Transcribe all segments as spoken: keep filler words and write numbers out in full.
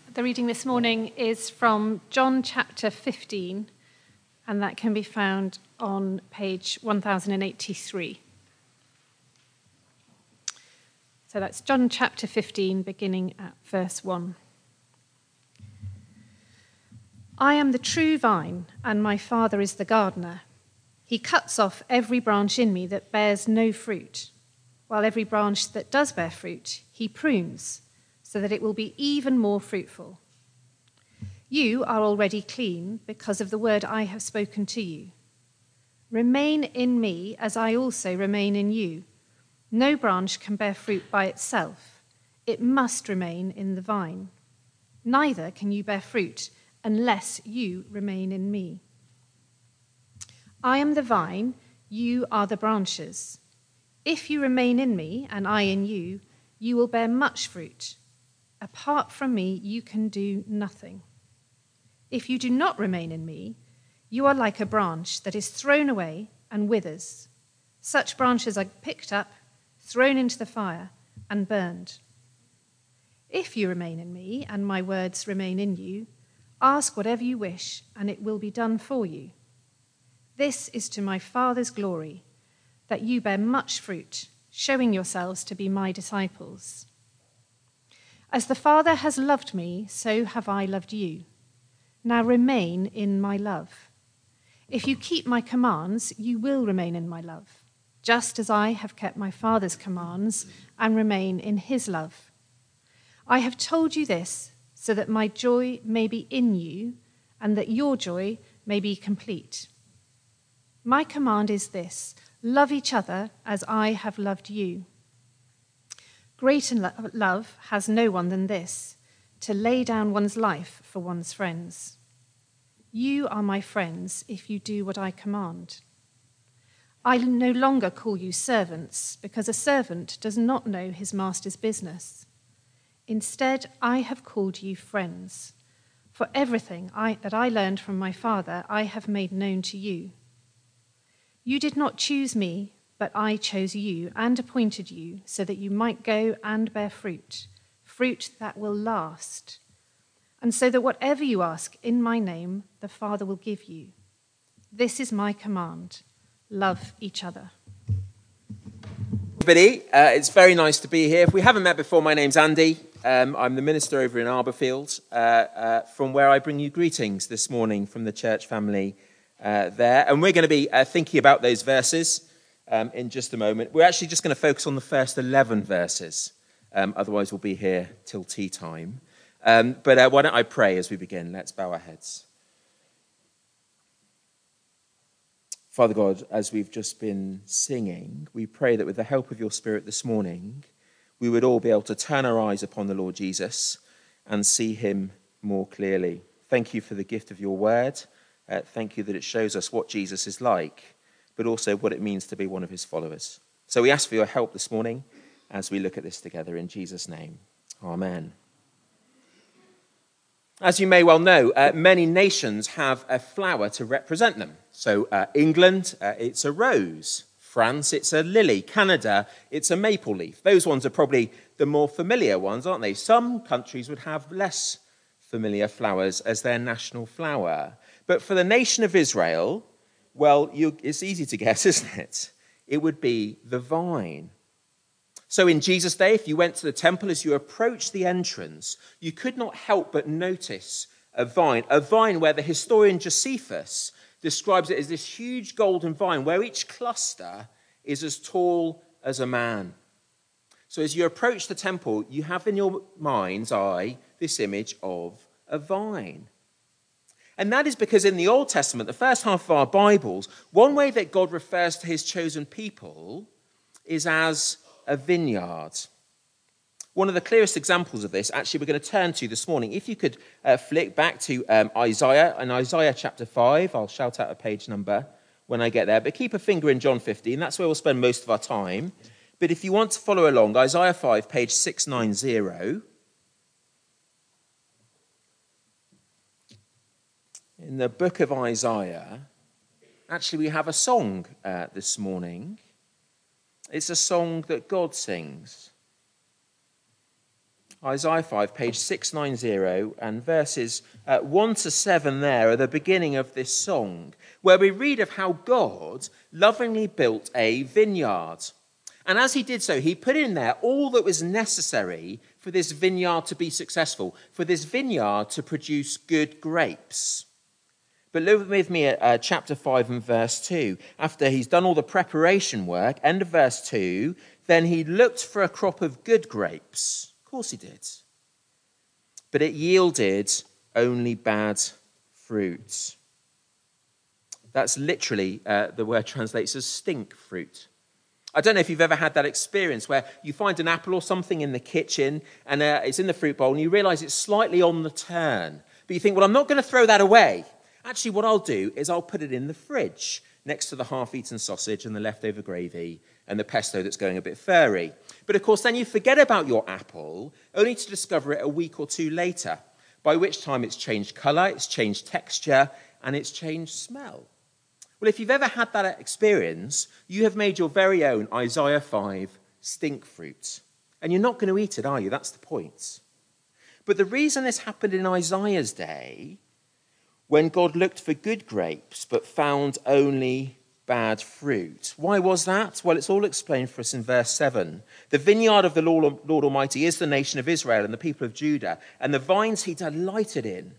The reading this morning is from John chapter fifteen, and that can be found on page one thousand eighty-three. So that's John chapter fifteen, beginning at verse one. I am the true vine, and my Father is the gardener. He cuts off every branch in me that bears no fruit, while every branch that does bear fruit, he prunes, so that it will be even more fruitful. You are already clean because of the word I have spoken to you. Remain in me as I also remain in you. No branch can bear fruit by itself. It must remain in the vine. Neither can you bear fruit unless you remain in me. I am the vine, you are the branches. If you remain in me and I in you, you will bear much fruit. Apart from me, you can do nothing. If you do not remain in me, you are like a branch that is thrown away and withers. Such branches are picked up, thrown into the fire, and burned. If you remain in me and my words remain in you, ask whatever you wish, and it will be done for you. This is to my Father's glory, that you bear much fruit, showing yourselves to be my disciples. As the Father has loved me, so have I loved you. Now remain in my love. If you keep my commands, you will remain in my love, just as I have kept my Father's commands and remain in his love. I have told you this so that my joy may be in you and that your joy may be complete. My command is this: love each other as I have loved you. Greater love has no one than this, to lay down one's life for one's friends. You are my friends if you do what I command. I no longer call you servants, because a servant does not know his master's business. Instead, I have called you friends, for everything I, that I learned from my Father I have made known to you. You did not choose me, but I chose you and appointed you so that you might go and bear fruit, fruit that will last, and so that whatever you ask in my name, the Father will give you. This is my command: love each other. Everybody, uh, it's very nice to be here. If we haven't met before, my name's Andy. Um, I'm the minister over in Arborfield, uh, uh, from where I bring you greetings this morning from the church family uh, there. And we're going to be uh, thinking about those verses um, in just a moment. We're actually just going to focus on the first eleven verses. Um, otherwise, we'll be here till tea time. Um, but uh, why don't I pray as we begin? Let's bow our heads. Father God, as we've just been singing, we pray that with the help of your Spirit this morning, we would all be able to turn our eyes upon the Lord Jesus and see him more clearly. Thank you for the gift of your word. Uh, thank you that it shows us what Jesus is like, but also what it means to be one of his followers. So we ask for your help this morning as we look at this together in Jesus' name. Amen. As you may well know, uh, many nations have a flower to represent them. So uh, England, uh, it's a rose. France, it's a lily. Canada, it's a maple leaf. Those ones are probably the more familiar ones, aren't they? Some countries would have less familiar flowers as their national flower. But for the nation of Israel, well, you, it's easy to guess, isn't it? It would be the vine. So in Jesus' day, if you went to the temple, as you approached the entrance, you could not help but notice a vine, a vine where the historian Josephus describes it as this huge golden vine where each cluster is as tall as a man. So as you approach the temple, you have in your mind's eye this image of a vine. And that is because in the Old Testament, the first half of our Bibles, one way that God refers to his chosen people is as a vineyard. One of the clearest examples of this, actually, we're going to turn to this morning. If you could uh, flick back to um, Isaiah, and Isaiah chapter five, I'll shout out a page number when I get there, but keep a finger in John fifteen, that's where we'll spend most of our time. But if you want to follow along, Isaiah five, page six ninety. In the book of Isaiah, actually, we have a song uh, this morning. It's a song that God sings. Isaiah five, page six ninety, and verses uh, one to seven there are the beginning of this song, where we read of how God lovingly built a vineyard. And as he did so, he put in there all that was necessary for this vineyard to be successful, for this vineyard to produce good grapes. But look with me at uh, chapter five and verse two. After he's done all the preparation work, end of verse two, then he looked for a crop of good grapes. Of course he did. But it yielded only bad fruit. That's literally uh, the word translates as stink fruit. I don't know if you've ever had that experience where you find an apple or something in the kitchen and uh, it's in the fruit bowl and you realize it's slightly on the turn. But you think, well, I'm not going to throw that away. Actually, what I'll do is I'll put it in the fridge next to the half-eaten sausage and the leftover gravy and the pesto that's going a bit furry. But of course, then you forget about your apple, only to discover it a week or two later, by which time it's changed colour, it's changed texture, and it's changed smell. Well, if you've ever had that experience, you have made your very own Isaiah five stink fruit. And you're not going to eat it, are you? That's the point. But the reason this happened in Isaiah's day, when God looked for good grapes but found only bad fruit. Why was that? Well, it's all explained for us in verse seven. The vineyard of the Lord, Lord Almighty is the nation of Israel and the people of Judah, and the vines he delighted in.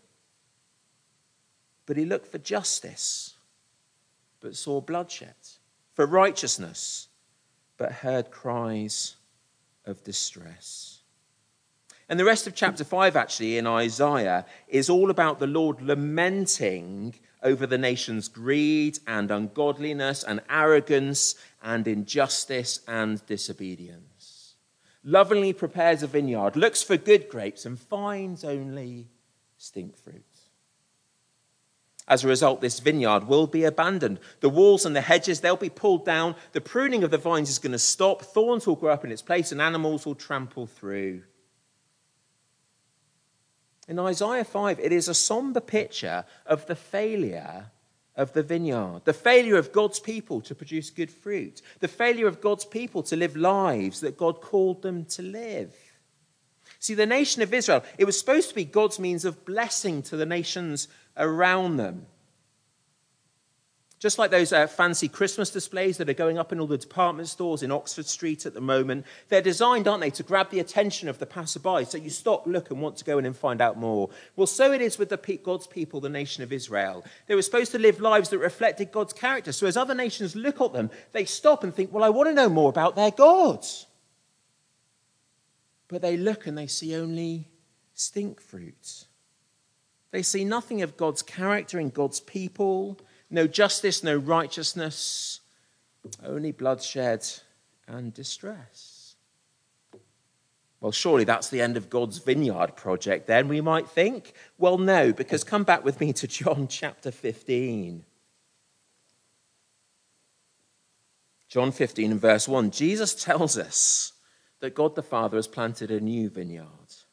But he looked for justice, but saw bloodshed, for righteousness, but heard cries of distress. And the rest of chapter five, actually, in Isaiah, is all about the Lord lamenting over the nation's greed and ungodliness and arrogance and injustice and disobedience. Lovingly prepares a vineyard, looks for good grapes, and finds only stink fruit. As a result, this vineyard will be abandoned. The walls and the hedges, they'll be pulled down. The pruning of the vines is going to stop. Thorns will grow up in its place, and animals will trample through. In Isaiah five, it is a somber picture of the failure of the vineyard, the failure of God's people to produce good fruit, the failure of God's people to live lives that God called them to live. See, the nation of Israel, it was supposed to be God's means of blessing to the nations around them. Just like those uh, fancy Christmas displays that are going up in all the department stores in Oxford Street at the moment, they're designed, aren't they, to grab the attention of the passerby so you stop, look, and want to go in and find out more. Well, so it is with the pe- God's people, the nation of Israel. They were supposed to live lives that reflected God's character. So as other nations look at them, they stop and think, well, I want to know more about their God. But they look and they see only stink fruit. They see nothing of God's character in God's people. No justice, no righteousness, only bloodshed and distress. Well, surely that's the end of God's vineyard project then, we might think. Well, no, because come back with me to John chapter fifteen. John fifteen and verse one, Jesus tells us that God the Father has planted a new vineyard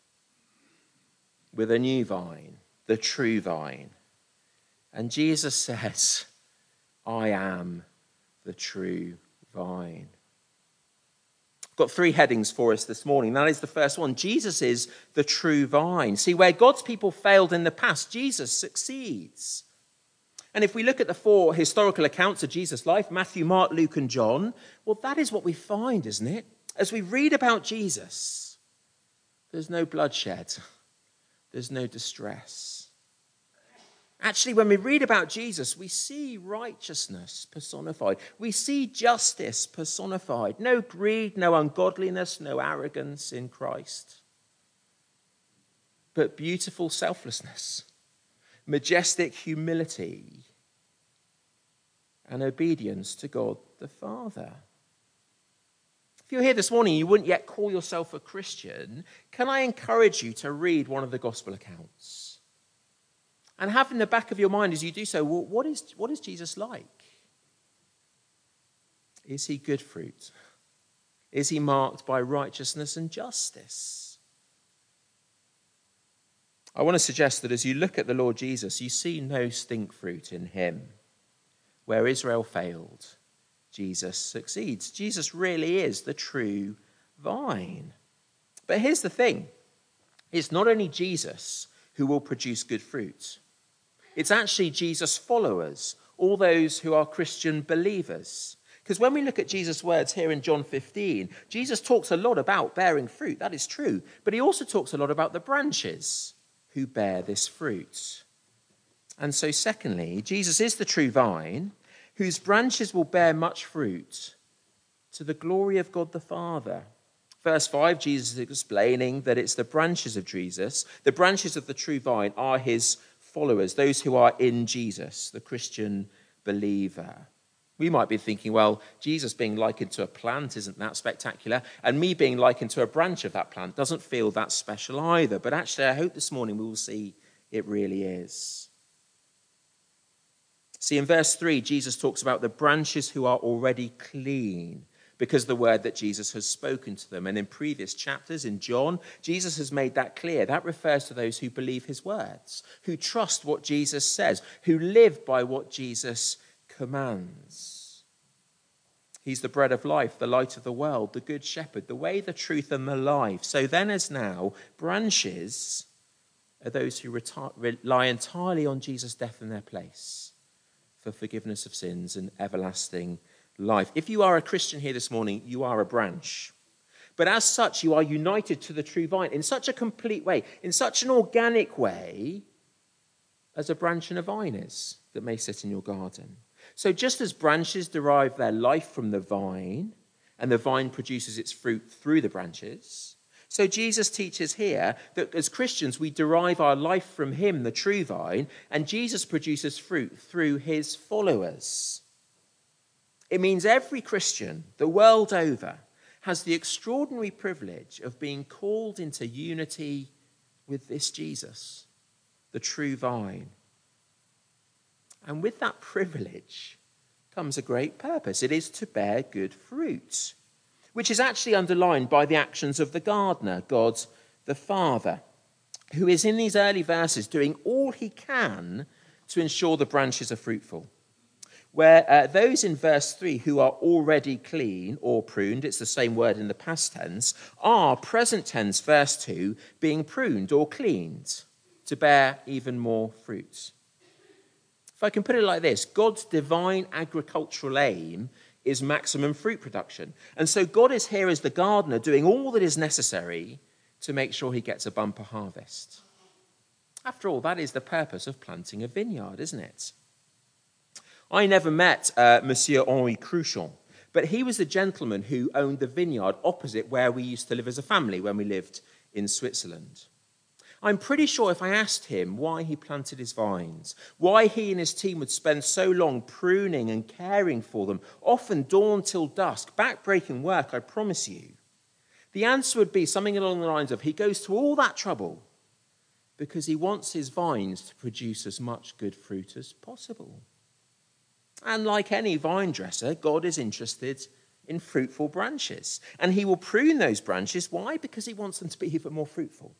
with a new vine, the true vine. And Jesus says, I am the true vine. I've got three headings for us this morning. That is the first one. Jesus is the true vine. See, where God's people failed in the past, Jesus succeeds. And if we look at the four historical accounts of Jesus' life, Matthew, Mark, Luke, and John, well, that is what we find, isn't it? As we read about Jesus, there's no bloodshed. There's no distress. Actually, when we read about Jesus, we see righteousness personified. We see justice personified. No greed, no ungodliness, no arrogance in Christ. But beautiful selflessness, majestic humility, and obedience to God the Father. If you're here this morning and you wouldn't yet call yourself a Christian, can I encourage you to read one of the gospel accounts? And have in the back of your mind as you do so, well, what is, what is Jesus like? Is he good fruit? Is he marked by righteousness and justice? I want to suggest that as you look at the Lord Jesus, you see no stink fruit in him. Where Israel failed, Jesus succeeds. Jesus really is the true vine. But here's the thing. It's not only Jesus who will produce good fruit. It's actually Jesus' followers, all those who are Christian believers. Because when we look at Jesus' words here in John fifteen, Jesus talks a lot about bearing fruit. That is true. But he also talks a lot about the branches who bear this fruit. And so secondly, Jesus is the true vine whose branches will bear much fruit to the glory of God the Father. Verse five, Jesus is explaining that it's the branches of Jesus, the branches of the true vine are his followers, those who are in Jesus, the Christian believer. We might be thinking, well, Jesus being likened to a plant isn't that spectacular, and me being likened to a branch of that plant doesn't feel that special either. But actually, I hope this morning we will see it really is. See, in verse three, Jesus talks about the branches who are already clean because of the word that Jesus has spoken to them. And in previous chapters in John, Jesus has made that clear. That refers to those who believe his words, who trust what Jesus says, who live by what Jesus commands. He's the bread of life, the light of the world, the good shepherd, the way, the truth, and the life. So then as now, branches are those who reti- rely entirely on Jesus' death in their place for forgiveness of sins and everlasting life. If you are a Christian here this morning, you are a branch. But as such, you are united to the true vine in such a complete way, in such an organic way as a branch and a vine is that may sit in your garden. So just as branches derive their life from the vine, and the vine produces its fruit through the branches, so Jesus teaches here that as Christians, we derive our life from him, the true vine, and Jesus produces fruit through his followers. It means every Christian, the world over, has the extraordinary privilege of being called into unity with this Jesus, the true vine. And with that privilege comes a great purpose. It is to bear good fruit, which is actually underlined by the actions of the gardener, God the Father, who is in these early verses doing all he can to ensure the branches are fruitful. Where uh, those in verse three who are already clean or pruned, it's the same word in the past tense, are present tense, verse two, being pruned or cleaned to bear even more fruit. If I can put it like this, God's divine agricultural aim is maximum fruit production. And so God is here as the gardener doing all that is necessary to make sure he gets a bumper harvest. After all, that is the purpose of planting a vineyard, isn't it? I never met uh, Monsieur Henri Cruchon, but he was the gentleman who owned the vineyard opposite where we used to live as a family when we lived in Switzerland. I'm pretty sure if I asked him why he planted his vines, why he and his team would spend so long pruning and caring for them, often dawn till dusk, back-breaking work, I promise you, the answer would be something along the lines of, he goes to all that trouble because he wants his vines to produce as much good fruit as possible. And like any vine dresser, God is interested in fruitful branches. And he will prune those branches. Why? Because he wants them to be even more fruitful.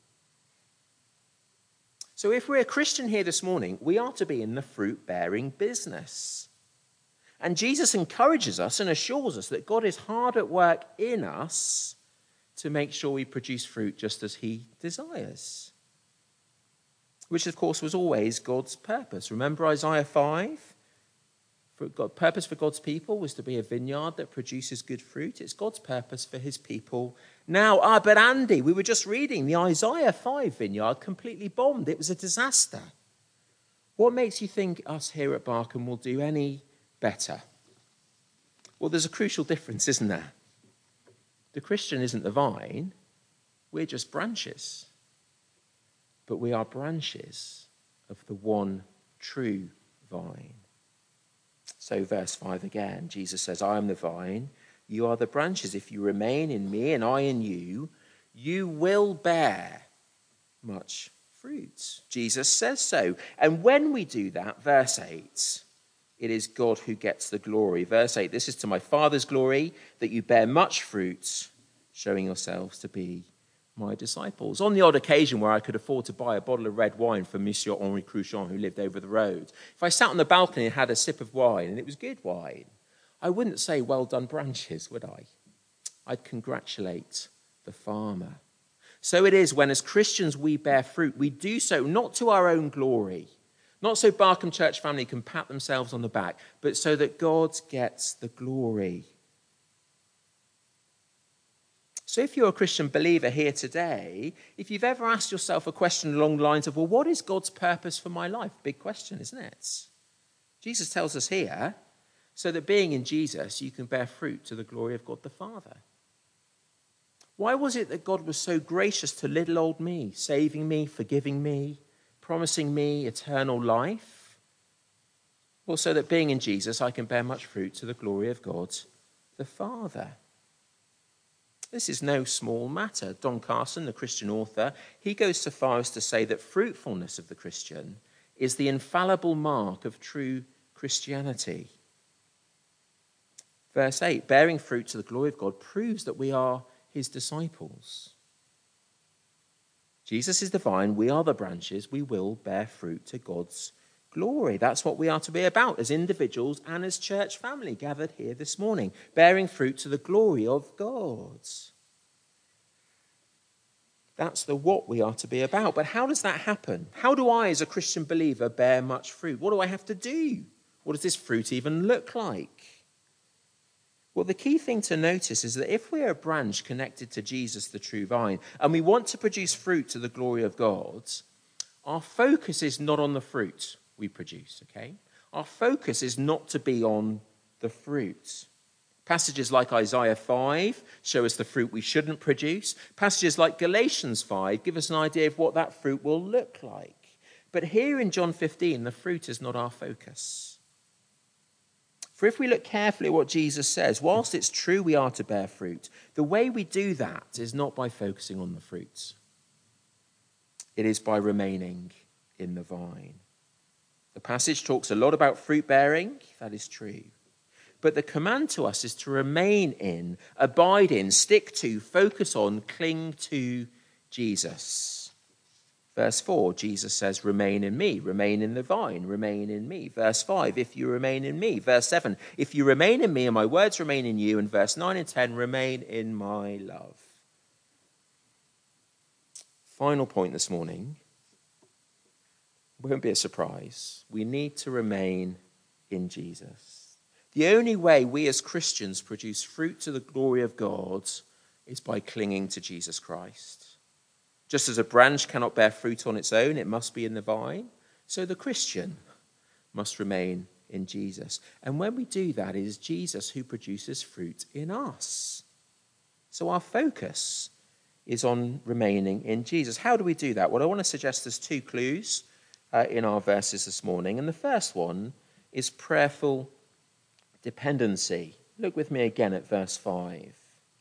So if we're a Christian here this morning, we are to be in the fruit-bearing business. And Jesus encourages us and assures us that God is hard at work in us to make sure we produce fruit just as he desires. Which, of course, was always God's purpose. Remember Isaiah five? For God, purpose for God's people was to be a vineyard that produces good fruit. It's God's purpose for his people now. Ah, but Andy, we were just reading the Isaiah five vineyard completely bombed. It was a disaster. What makes you think us here at Barkham will do any better? Well, there's a crucial difference, isn't there? The Christian isn't the vine. We're just branches. But we are branches of the one true vine. So verse five again, Jesus says, I am the vine, you are the branches. If you remain in me and I in you, you will bear much fruit. Jesus says so. And when we do that, verse eight, it is God who gets the glory. Verse eight, this is to my Father's glory, that you bear much fruit, showing yourselves to be my disciples. On the odd occasion where I could afford to buy a bottle of red wine from Monsieur Henri Cruchon, who lived over the road, if I sat on the balcony and had a sip of wine, and it was good wine, I wouldn't say, well done branches, would I? I'd congratulate the farmer. So it is when as Christians we bear fruit, we do so not to our own glory, not so Barkham Church family can pat themselves on the back, but so that God gets the glory. So if you're a Christian believer here today, if you've ever asked yourself a question along the lines of, well, what is God's purpose for my life? Big question, isn't it? Jesus tells us here, so that being in Jesus, you can bear fruit to the glory of God the Father. Why was it that God was so gracious to little old me, saving me, forgiving me, promising me eternal life? Well, so that being in Jesus, I can bear much fruit to the glory of God the Father. This is no small matter. Don Carson, the Christian author, he goes so far as to say that fruitfulness of the Christian is the infallible mark of true Christianity. Verse eight, bearing fruit to the glory of God proves that we are his disciples. Jesus is the vine, we are the branches, we will bear fruit to God's glory. That's what we are to be about as individuals and as church family gathered here this morning, bearing fruit to the glory of God. That's the what we are to be about. But how does that happen? How do I, as a Christian believer, bear much fruit? What do I have to do? What does this fruit even look like? Well, the key thing to notice is that if we're a branch connected to Jesus, the true vine, and we want to produce fruit to the glory of God, our focus is not on the fruit we produce, okay? Our focus is not to be on the fruit. Passages like Isaiah five show us the fruit we shouldn't produce. Passages like Galatians five give us an idea of what that fruit will look like. But here in John fifteen, the fruit is not our focus. For if we look carefully at what Jesus says, whilst it's true we are to bear fruit, the way we do that is not by focusing on the fruits. It is by remaining in the vine. The passage talks a lot about fruit bearing, that is true. But the command to us is to remain in, abide in, stick to, focus on, cling to Jesus. Verse four, Jesus says, remain in me, remain in the vine, remain in me. Verse five, if you remain in me. Verse seven, if you remain in me and my words remain in you. And verse nine and ten, remain in my love. Final point this morning, won't be a surprise. We need to remain in Jesus. The only way we as Christians produce fruit to the glory of God is by clinging to Jesus Christ. Just as a branch cannot bear fruit on its own, it must be in the vine, so the Christian must remain in Jesus. And when we do that, it is Jesus who produces fruit in us. So our focus is on remaining in Jesus. How do we do that? Well, I want to suggest there's two clues uh, in our verses this morning. And the first one is prayerful dependency. Look with me again at verse five.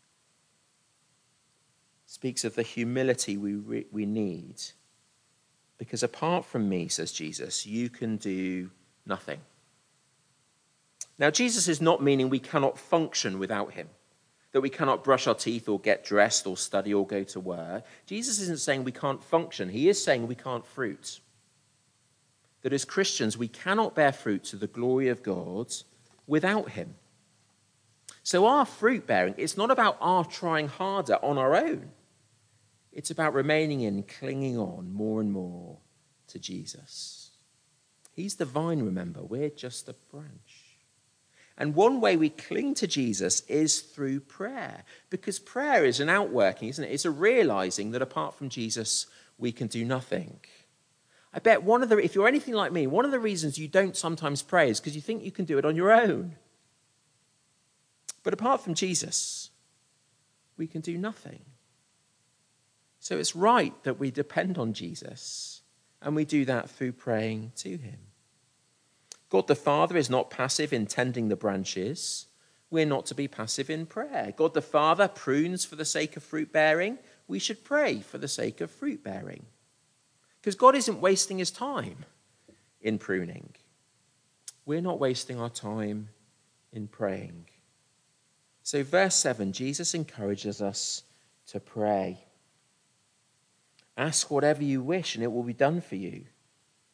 Speaks of the humility we re- we need. Because apart from me, says Jesus, you can do nothing. Now, Jesus is not meaning we cannot function without him, that we cannot brush our teeth or get dressed or study or go to work. Jesus isn't saying we can't function. He is saying we can't fruit. That as Christians, we cannot bear fruit to the glory of God without him. So our fruit bearing, it's not about our trying harder on our own. It's about remaining in, clinging on more and more to Jesus. He's the vine, remember. We're just a branch. And one way we cling to Jesus is through prayer. Because prayer is an outworking, isn't it? It's a realizing that apart from Jesus, we can do nothing. I bet one of the, if you're anything like me, one of the reasons you don't sometimes pray is because you think you can do it on your own. But apart from Jesus, we can do nothing. So it's right that we depend on Jesus, and we do that through praying to him. God the Father is not passive in tending the branches. We're not to be passive in prayer. God the Father prunes for the sake of fruit bearing. We should pray for the sake of fruit bearing. Because God isn't wasting his time in pruning. We're not wasting our time in praying. So verse seven, Jesus encourages us to pray. Ask whatever you wish and it will be done for you.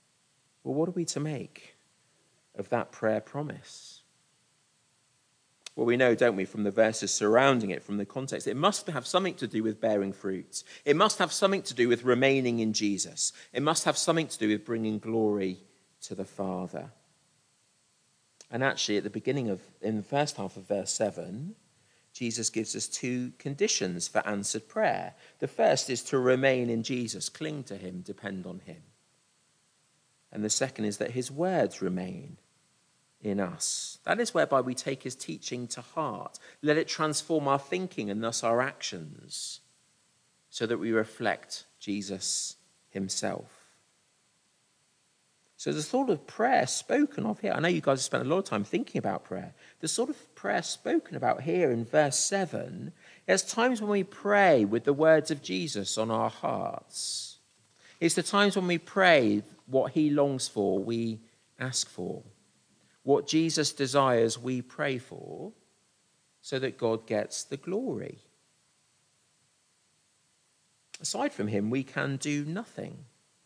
Well, what are we to make of that prayer promise? Well, we know, don't we, from the verses surrounding it, from the context, it must have something to do with bearing fruit. It must have something to do with remaining in Jesus. It must have something to do with bringing glory to the Father. And actually, at the beginning of, in the first half of verse seven, Jesus gives us two conditions for answered prayer. The first is to remain in Jesus, cling to him, depend on him. And the second is that his words remain in us. That is whereby we take his teaching to heart. Let it transform our thinking and thus our actions so that we reflect Jesus himself. So the sort of prayer spoken of here, I know you guys have spent a lot of time thinking about prayer. The sort of prayer spoken about here in verse seven, there's times when we pray with the words of Jesus on our hearts. It's the times when we pray what he longs for, we ask for. What Jesus desires, we pray for, so that God gets the glory. Aside from him, we can do nothing.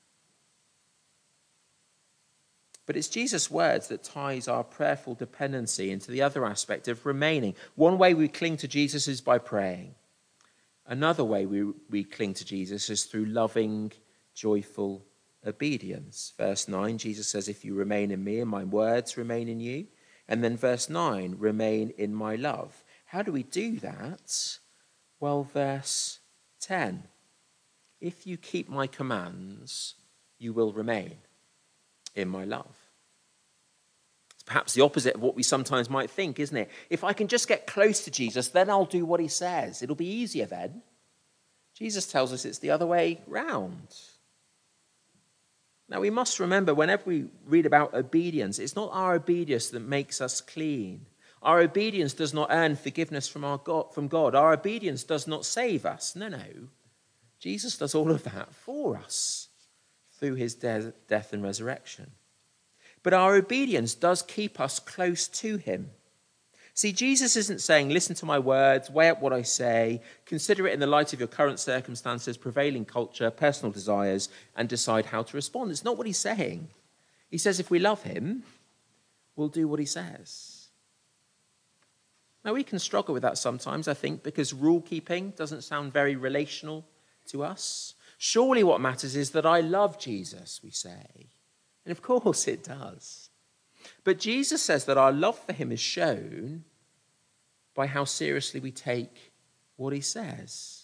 But it's Jesus' words that ties our prayerful dependency into the other aspect of remaining. One way we cling to Jesus is by praying. Another way we, we cling to Jesus is through loving, joyful obedience. Verse nine, Jesus says, if you remain in me and my words remain in you. And then verse nine, remain in my love. How do we do that? Well, verse ten, if you keep my commands, you will remain in my love. It's perhaps the opposite of what we sometimes might think, isn't it? If I can just get close to Jesus, then I'll do what he says. It'll be easier then. Jesus tells us it's the other way round. Now, we must remember, whenever we read about obedience, it's not our obedience that makes us clean. Our obedience does not earn forgiveness from, our God, from God. Our obedience does not save us. No, no. Jesus does all of that for us through his de- death and resurrection. But our obedience does keep us close to him. See, Jesus isn't saying, listen to my words, weigh up what I say, consider it in the light of your current circumstances, prevailing culture, personal desires, and decide how to respond. It's not what he's saying. He says if we love him, we'll do what he says. Now, we can struggle with that sometimes, I think, because rule-keeping doesn't sound very relational to us. Surely what matters is that I love Jesus, we say. And of course it does. But Jesus says that our love for him is shown by how seriously we take what he says.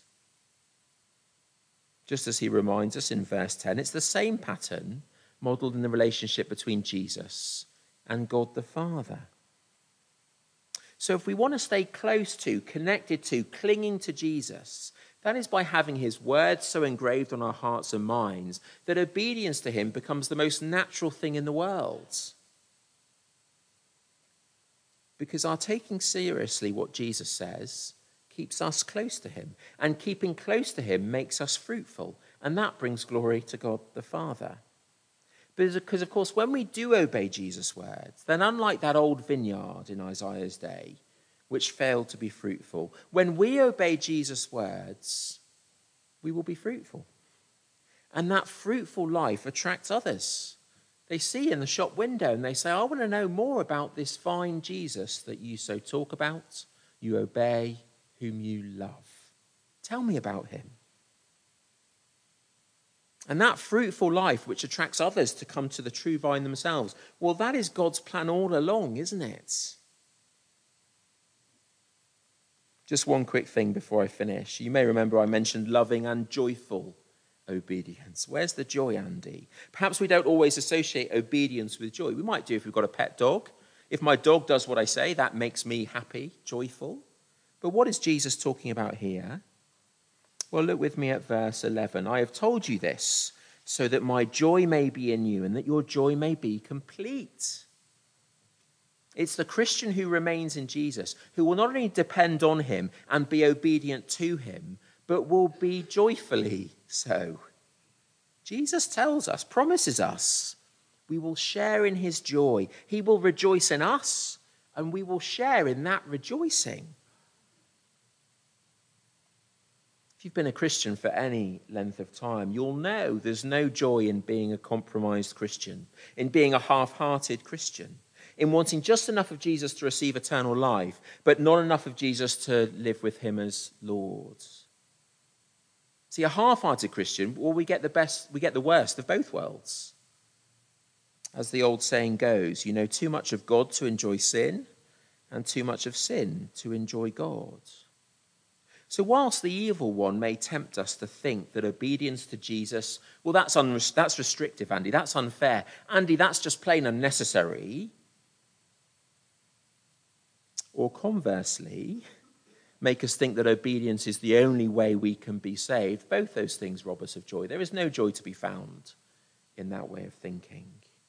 Just as he reminds us in verse ten, it's the same pattern modeled in the relationship between Jesus and God the Father. So if we want to stay close to, connected to, clinging to Jesus, that is by having his words so engraved on our hearts and minds that obedience to him becomes the most natural thing in the world. Because our taking seriously what Jesus says keeps us close to him. And keeping close to him makes us fruitful. And that brings glory to God the Father. Because, of course, when we do obey Jesus' words, then unlike that old vineyard in Isaiah's day, which failed to be fruitful, when we obey Jesus' words, we will be fruitful. And that fruitful life attracts others. They see in the shop window and they say, I want to know more about this fine Jesus that you so talk about, you obey, whom you love. Tell me about him. And that fruitful life which attracts others to come to the true vine themselves, well, that is God's plan all along, isn't it? Just one quick thing before I finish. You may remember I mentioned loving and joyful obedience. Where's the joy, Andy? Perhaps we don't always associate obedience with joy. We might do if we've got a pet dog. If my dog does what I say, that makes me happy, joyful. But what is Jesus talking about here? Well, look with me at verse eleven. I have told you this so that my joy may be in you and that your joy may be complete. It's the Christian who remains in Jesus, who will not only depend on him and be obedient to him, but will be joyfully so. Jesus tells us, promises us, we will share in his joy. He will rejoice in us, and we will share in that rejoicing. If you've been a Christian for any length of time, you'll know there's no joy in being a compromised Christian, in being a half-hearted Christian. in wanting just enough of Jesus to receive eternal life, but not enough of Jesus to live with him as Lord. See, a half-hearted Christian, well, we get the best, we get the worst of both worlds. As the old saying goes, you know too much of God to enjoy sin, and too much of sin to enjoy God. So whilst the evil one may tempt us to think that obedience to Jesus, well, that's, un- that's restrictive, Andy, that's unfair. Andy, that's just plain unnecessary. Or conversely, make us think that obedience is the only way we can be saved. Both those things rob us of joy. There is no joy to be found in that way of thinking.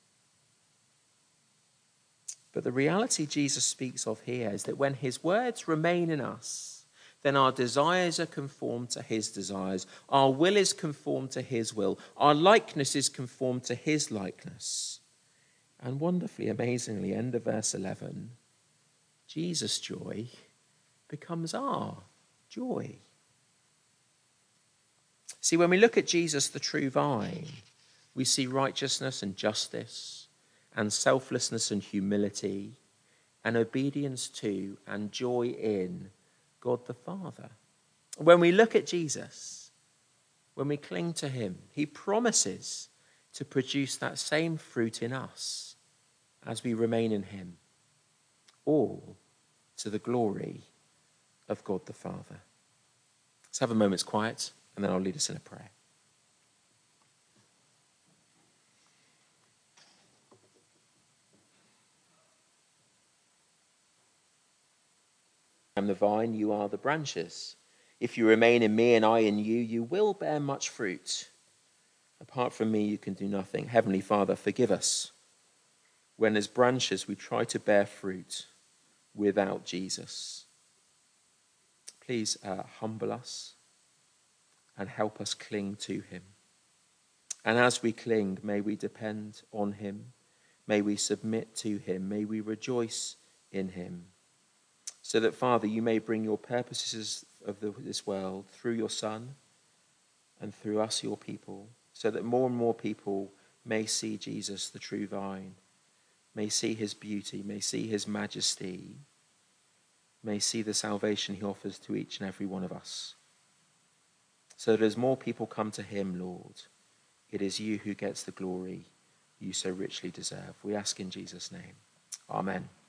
But the reality Jesus speaks of here is that when his words remain in us, then our desires are conformed to his desires. Our will is conformed to his will. Our likeness is conformed to his likeness. And wonderfully, amazingly, end of verse eleven, Jesus' joy becomes our joy. See, when we look at Jesus, the true vine, we see righteousness and justice, and selflessness and humility, and obedience to and joy in God the Father. When we look at Jesus, when we cling to him, he promises to produce that same fruit in us as we remain in him, all to the glory of God the Father. Let's have a moment's quiet, and then I'll lead us in a prayer. I am the vine, you are the branches. If you remain in me and I in you, you will bear much fruit. Apart from me, you can do nothing. Heavenly Father, forgive us when as branches we try to bear fruit without Jesus. Please uh, humble us and help us cling to him. And as we cling, may we depend on him. May we submit to him. May we rejoice in him. So that, Father, you may bring your purposes of the, this world through your Son and through us, your people, so that more and more people may see Jesus, the true vine, may see his beauty, may see his majesty, may see the salvation he offers to each and every one of us. So that as more people come to him, Lord, it is you who gets the glory you so richly deserve. We ask in Jesus' name. Amen.